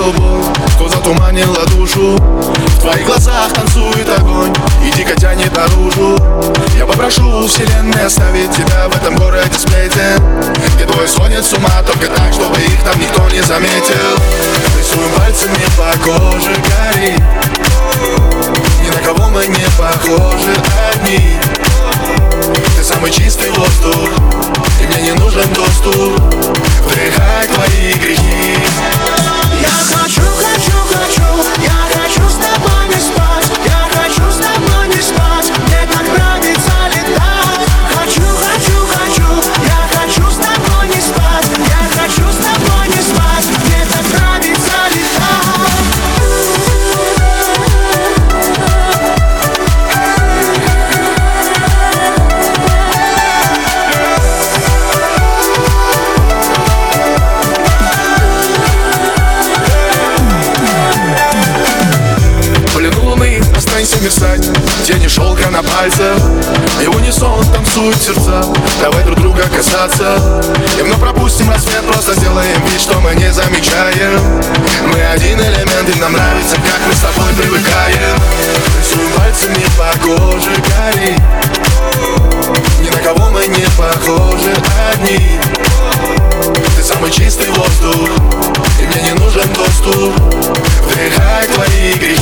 любовь, что затуманила душу. В твоих глазах танцует огонь и дико тянет наружу. Я попрошу вселенной оставить тебя в этом городе сплетен, где двое сходят с ума только так, чтобы их там никто не заметил. Рисуем пальцами по коже гори, ни на кого мы не похожи одни. Ты самый чистый воздух, и мне не нужен доступ вдыхать твои грехи. Я хочу, хочу, хочу, я хочу с тобой не спать. Я хочу с тобой не спать, мне так нравится летать. Хочу, хочу, хочу, я хочу с тобой не спать. Я хочу с тобой не спать, мне так нравится мерцать, тени шелка на пальцах, и в унисон танцуют сердца. Давай друг друга касаться, и вновь пропустим рассвет, просто сделаем вид, что мы не замечаем. Мы один элемент, и нам нравится, как мы с тобой привыкаем. Рисуем пальцами по коже гори, ни на кого мы не похожи одни. Ты самый чистый воздух, и мне не нужен доступ вдыхать твои грехи.